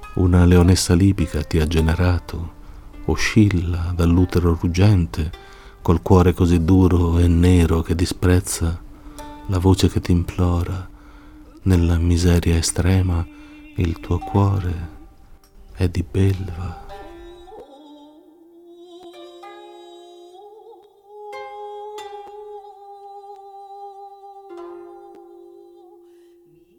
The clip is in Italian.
Una leonessa libica ti ha generato, oscilla dall'utero ruggente, col cuore così duro e nero che disprezza la voce che ti implora. Nella miseria estrema il tuo cuore è di belva.